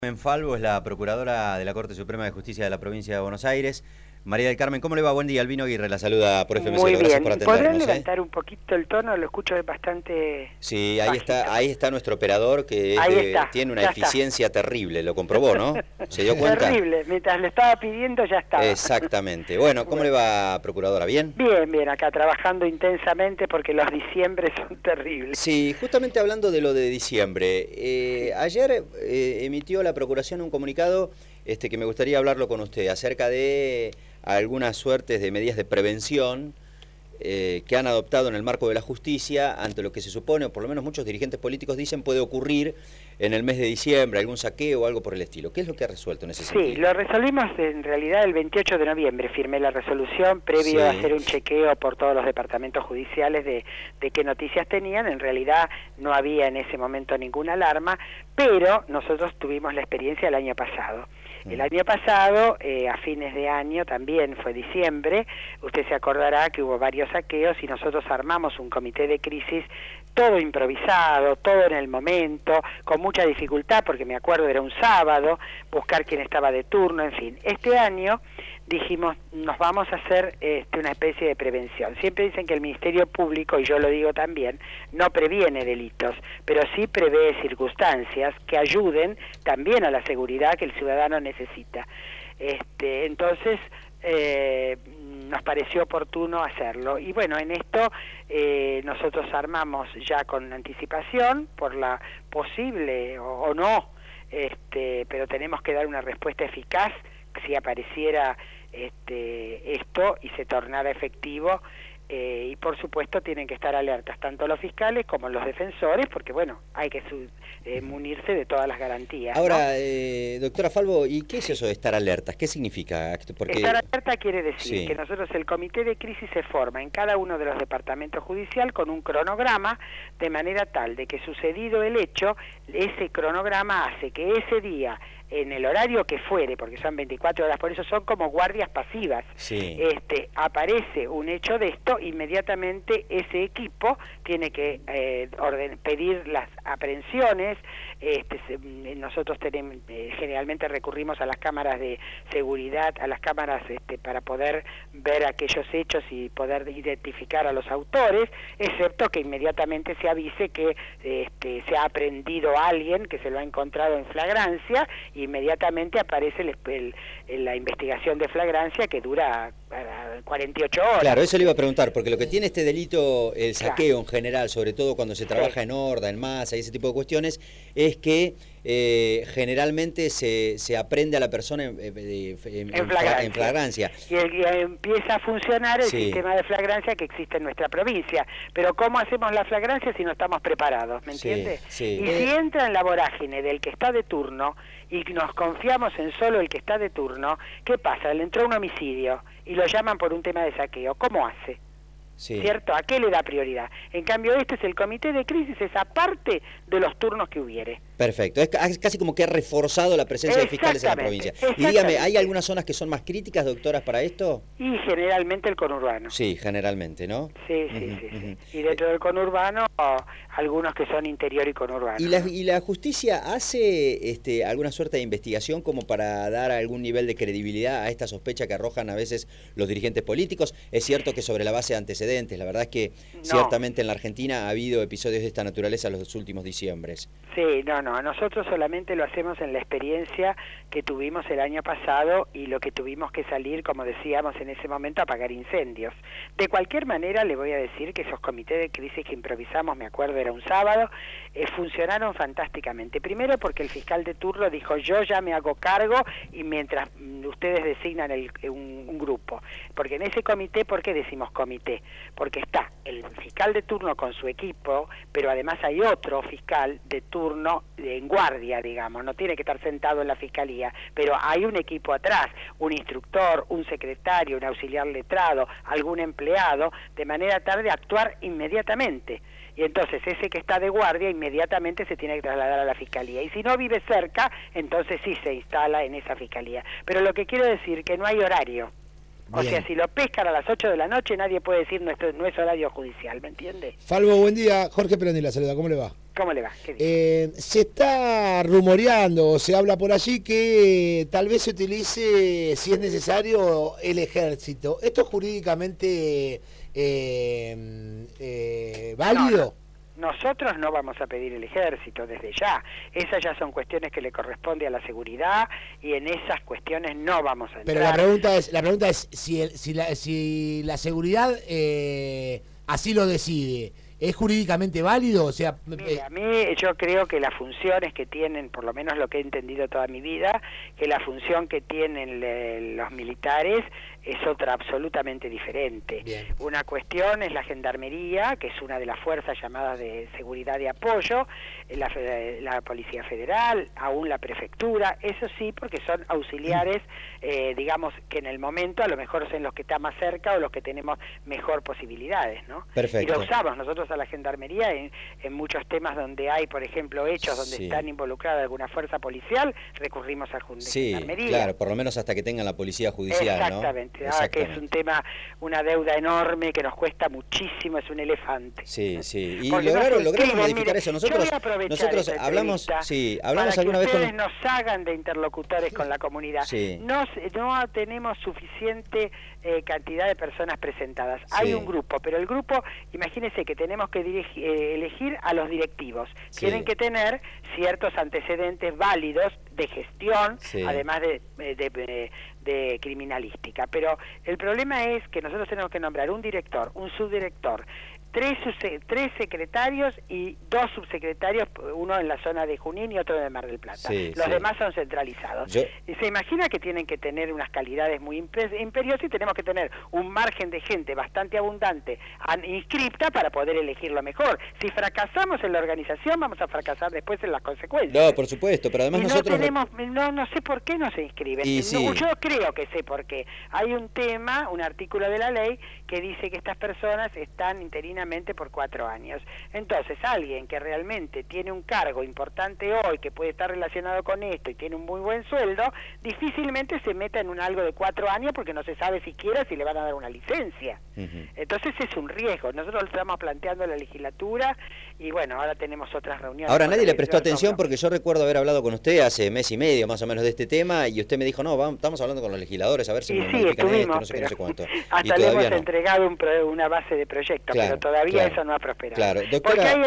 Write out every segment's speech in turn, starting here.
Falvo es la procuradora de la Corte Suprema de Justicia de la provincia de Buenos Aires. María del Carmen, ¿cómo le va? Buen día. Albino Aguirre la saluda por FM0. Muy Gracias bien. por atendernos. ¿Podrían levantar un poquito el tono? Lo escucho bastante Sí, bajito. ahí está nuestro operador que tiene una eficiencia terrible, lo comprobó, ¿no? ¿Se dio cuenta? Terrible, mientras le estaba pidiendo ya estaba. Exactamente. Bueno, ¿cómo le va, procuradora? ¿Bien? Bien, acá trabajando intensamente porque los diciembres son terribles. Sí, justamente hablando de lo de diciembre, ayer emitió la Procuración un comunicado que me gustaría hablarlo con usted, acerca de algunas suertes de medidas de prevención que han adoptado en el marco de la justicia ante lo que se supone, o por lo menos muchos dirigentes políticos dicen, puede ocurrir en el mes de diciembre, algún saqueo o algo por el estilo. ¿Qué es lo que ha resuelto en ese sentido? Sí, lo resolvimos en realidad el 28 de noviembre, firmé la resolución previo a hacer un chequeo por todos los departamentos judiciales de qué noticias tenían. En realidad no había en ese momento ninguna alarma, pero nosotros tuvimos la experiencia el año pasado. El año pasado, a fines de año, también fue diciembre, usted se acordará que hubo varios saqueos y nosotros armamos un comité de crisis, todo improvisado, todo en el momento, con mucha dificultad, porque me acuerdo era un sábado, buscar quién estaba de turno, en fin. Este año dijimos, nos vamos a hacer una especie de prevención. Siempre dicen que el Ministerio Público, y yo lo digo también, no previene delitos, pero sí prevé circunstancias que ayuden también a la seguridad que el ciudadano necesita. Entonces, nos pareció oportuno hacerlo. Y bueno, en esto nosotros armamos ya con anticipación, por la posible o no, pero tenemos que dar una respuesta eficaz si apareciera esto y se tornara efectivo, y por supuesto tienen que estar alertas tanto los fiscales como los defensores, porque bueno, hay que munirse de todas las garantías. Ahora, ¿no? Doctora Falvo, ¿y qué es eso de estar alertas? ¿Qué significa? Porque... Estar alerta quiere decir que nosotros, el comité de crisis se forma en cada uno de los departamentos judicial con un cronograma, de manera tal de que sucedido el hecho, ese cronograma hace que ese día, en el horario que fuere, porque son 24 horas, por eso son como guardias pasivas, aparece un hecho de esto, inmediatamente ese equipo tiene que pedir las aprehensiones. Nosotros generalmente recurrimos a las cámaras de seguridad, a las cámaras para poder ver aquellos hechos y poder identificar a los autores, excepto que inmediatamente se avise que se ha aprehendido a alguien, que se lo ha encontrado en flagrancia, inmediatamente aparece la investigación de flagrancia, que dura 48 horas. Claro, eso le iba a preguntar, porque lo que tiene este delito, el saqueo en general, sobre todo cuando se trabaja en horda, en masa y ese tipo de cuestiones, es que generalmente se aprende a la persona en flagrancia. Y empieza a funcionar el sistema de flagrancia que existe en nuestra provincia. Pero ¿cómo hacemos la flagrancia si no estamos preparados? ¿Me entiende? Y si entra en la vorágine del que está de turno y nos confiamos en solo el que está de turno, ¿qué pasa? Le entró un homicidio y lo llaman por un tema de saqueo. ¿Cómo hace? ¿Cierto? ¿A qué le da prioridad? En cambio, es el comité de crisis, es aparte de los turnos que hubiere. Perfecto, es casi como que ha reforzado la presencia de fiscales en la provincia. Y dígame, ¿hay algunas zonas que son más críticas, doctoras, para esto? Y generalmente el conurbano. Sí, generalmente, ¿no? Sí. Y dentro del conurbano, algunos que son interior y conurbano. ¿Y la justicia hace alguna suerte de investigación como para dar algún nivel de credibilidad a esta sospecha que arrojan a veces los dirigentes políticos? Es cierto que sobre la base de antecedentes, la verdad es que ciertamente en la Argentina ha habido episodios de esta naturaleza en los últimos diciembres. Sí, no, nosotros solamente lo hacemos en la experiencia que tuvimos el año pasado y lo que tuvimos que salir, como decíamos en ese momento, a apagar incendios. De cualquier manera, le voy a decir que esos comités de crisis que improvisamos, me acuerdo era un sábado, funcionaron fantásticamente. Primero porque el fiscal de turno dijo, yo ya me hago cargo, y mientras ustedes designan un grupo. Porque en ese comité, ¿por qué decimos comité? Porque está el fiscal de turno con su equipo, pero además hay otro fiscal de turno en guardia, digamos, no tiene que estar sentado en la fiscalía, pero hay un equipo atrás, un instructor, un secretario, un auxiliar letrado, algún empleado, de manera tal de actuar inmediatamente. Y entonces ese que está de guardia inmediatamente se tiene que trasladar a la fiscalía. Y si no vive cerca, entonces sí se instala en esa fiscalía. Pero lo que quiero decir que no hay horario. O sea, si lo pescan a las 8 de la noche, nadie puede decir no es horario judicial, ¿me entiende? Falvo, buen día. Jorge Peroni la saluda, ¿cómo le va? ¿Cómo le va? Se está rumoreando, se habla por allí que tal vez se utilice, si es necesario, el ejército. ¿Esto es jurídicamente válido? Nosotros no vamos a pedir el ejército desde ya. Esas ya son cuestiones que le corresponde a la seguridad y en esas cuestiones no vamos a entrar. Pero la pregunta es si la seguridad así lo decide. ¿Es jurídicamente válido? O sea, mira, a mí yo creo que las funciones que tienen, por lo menos lo que he entendido toda mi vida, que la función que tienen los militares es otra absolutamente diferente. Bien. Una cuestión es la gendarmería, que es una de las fuerzas llamadas de seguridad de apoyo, la Policía Federal, aún la Prefectura, eso sí, porque son auxiliares, digamos que en el momento a lo mejor son los que están más cerca o los que tenemos mejor posibilidades, ¿no? Perfecto. Y lo usamos nosotros a la gendarmería en muchos temas donde hay, por ejemplo, hechos donde están involucradas alguna fuerza policial, recurrimos a gendarmería. Claro, por lo menos hasta que tengan la policía judicial, Exactamente. ¿no? Exactamente. Que es un tema, una deuda enorme que nos cuesta muchísimo, es un elefante. Sí. Y porque logramos mire, modificar eso. Nosotros hablamos alguna vez con... nos hagan de interlocutores con la comunidad. Sí. No tenemos suficiente cantidad de personas presentadas. Hay un grupo, pero el grupo, imagínense que tenemos que elegir a los directivos. Sí. Tienen que tener ciertos antecedentes válidos de gestión, además de criminalística. Pero el problema es que nosotros tenemos que nombrar un director, un subdirector, tres secretarios y 2 subsecretarios, uno en la zona de Junín y otro de Mar del Plata. Los demás son centralizados. Y se imagina que tienen que tener unas calidades muy imperiosas y tenemos que tener un margen de gente bastante abundante inscripta para poder elegir lo mejor. Si fracasamos en la organización, vamos a fracasar después en las consecuencias. No, por supuesto, pero además nosotros... No sé por qué no se inscriben. Yo creo que sé por qué. Hay un tema, un artículo de la ley que dice que estas personas están interinamente por 4 años. Entonces, alguien que realmente tiene un cargo importante hoy, que puede estar relacionado con esto y tiene un muy buen sueldo, difícilmente se meta en algo de 4 años porque no se sabe siquiera si le van a dar una licencia. Entonces es un riesgo. Nosotros lo estamos planteando en la legislatura y bueno, ahora tenemos otras reuniones. Ahora nadie le prestó atención porque yo recuerdo haber hablado con usted hace mes y medio más o menos de este tema y usted me dijo, no, estamos hablando con los legisladores a ver si modifican esto, no sé qué, no sé cuánto. Hasta le hemos entregado una base de proyectos, pero todavía eso no ha prosperado. Claro, doctora, porque hay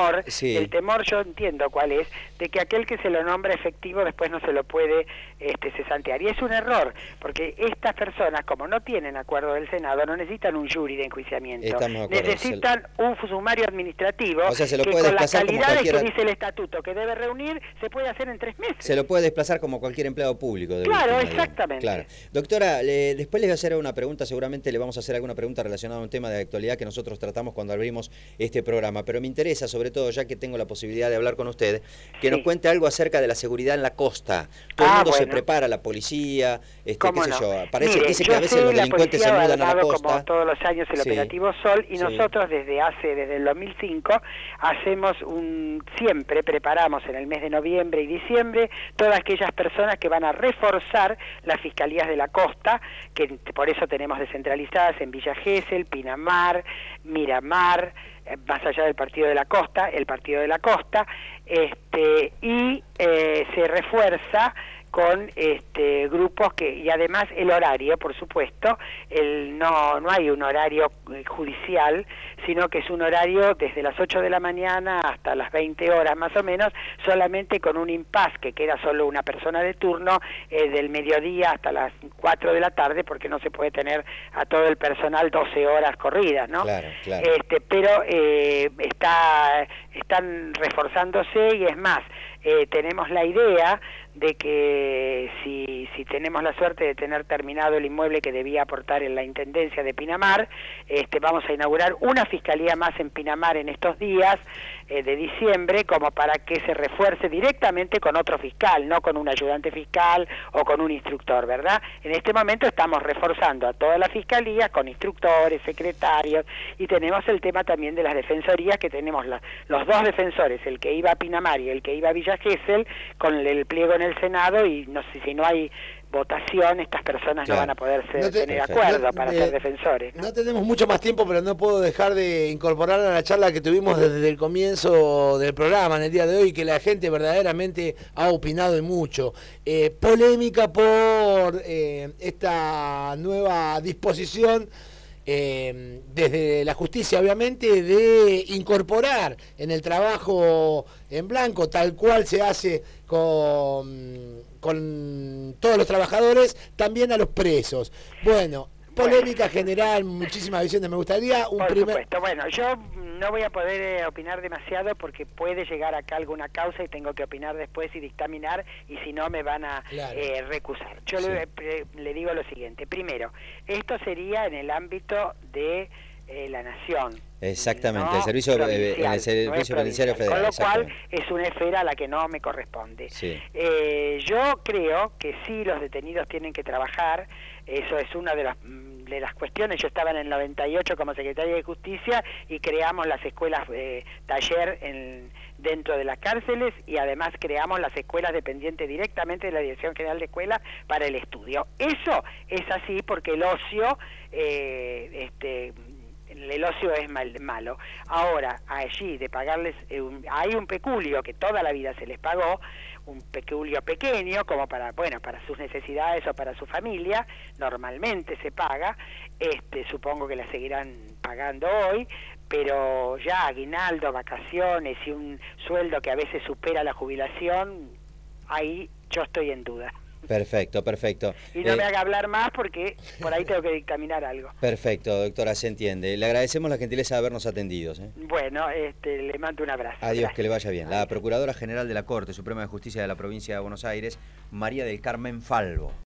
el temor yo entiendo cuál es, de que aquel que se lo nombra efectivo después no se lo puede cesantear. Y es un error, porque estas personas, como no tienen acuerdo del Senado, no necesitan un jury de enjuiciamiento. Necesitan un sumario administrativo, o sea, se lo que puede con las calidades que dice el estatuto que debe reunir, se puede hacer en 3 meses. Se lo puede desplazar como cualquier empleado público. Claro, exactamente. Claro. Doctora, después les voy a hacer una pregunta, seguramente le vamos a hacer alguna pregunta relacionada a un tema de actualidad que nosotros tratamos cuando abrimos este programa, pero me interesa, sobre todo, ya que tengo la posibilidad de hablar con usted, que nos cuente algo acerca de la seguridad en la costa. Todo el mundo se prepara, la policía, qué sé yo. Parece que a veces los delincuentes se mudan a la costa. Como todos los años el operativo Sol, y nosotros desde el 2005 hacemos siempre preparamos en el mes de noviembre y diciembre todas aquellas personas que van a reforzar las fiscalías de la costa, que por eso tenemos descentralizadas en Villa Gesell, Pinamar, Miramar, más allá del Partido de la Costa, y se refuerza con grupos y además el horario, por supuesto, no hay un horario judicial, sino que es un horario desde las 8 de la mañana hasta las 20 horas más o menos, solamente con un impasse que queda solo una persona de turno del mediodía hasta las 4 de la tarde, porque no se puede tener a todo el personal 12 horas corridas, ¿no? Claro. Pero están reforzándose y es más, tenemos la idea de que si tenemos la suerte de tener terminado el inmueble que debía aportar en la Intendencia de Pinamar, vamos a inaugurar una fiscalía más en Pinamar en estos días de diciembre, como para que se refuerce directamente con otro fiscal, no con un ayudante fiscal o con un instructor, ¿verdad? En este momento estamos reforzando a toda la fiscalía con instructores, secretarios, y tenemos el tema también de las defensorías, que tenemos los 2 defensores, el que iba a Pinamar y el que iba a Villa Gesell, con el pliego en el Senado, y no sé si no hay votación estas personas no van a poder tener acuerdo para ser defensores, ¿no? No tenemos mucho más tiempo, pero no puedo dejar de incorporar a la charla que tuvimos desde el comienzo del programa en el día de hoy, que la gente verdaderamente ha opinado y mucho. Polémica por esta nueva disposición desde la justicia, obviamente, de incorporar en el trabajo en blanco, tal cual se hace con todos los trabajadores, también a los presos. Bueno, polémica general, muchísimas visiones. Me gustaría Por supuesto. Bueno, yo no voy a poder opinar demasiado porque puede llegar acá alguna causa y tengo que opinar después y dictaminar, y si no me van a recusar. Yo le digo lo siguiente. Primero, esto sería en el ámbito de la Nación. Exactamente, no el servicio penitenciario federal. Con lo cual es una esfera a la que no me corresponde. Sí. Yo creo que sí, los detenidos tienen que trabajar. Eso es una de las cuestiones. Yo estaba en el 98 como secretaria de Justicia y creamos las escuelas taller dentro de las cárceles, y además creamos las escuelas dependientes directamente de la Dirección General de Escuelas para el estudio. Eso es así porque el ocio el ocio es malo. Ahora, allí de pagarles, hay un peculio que toda la vida se les pagó, un peculio pequeño, como para sus necesidades o para su familia, normalmente se paga, supongo que la seguirán pagando hoy, pero ya aguinaldo, vacaciones y un sueldo que a veces supera la jubilación, ahí yo estoy en duda. Perfecto. Y no me haga hablar más porque por ahí tengo que dictaminar algo. Perfecto, doctora, se entiende. Le agradecemos la gentileza de habernos atendido. Bueno, le mando un abrazo. Adiós, gracias. Que le vaya bien. Adiós. La Procuradora General de la Corte Suprema de Justicia de la Provincia de Buenos Aires, María del Carmen Falvo.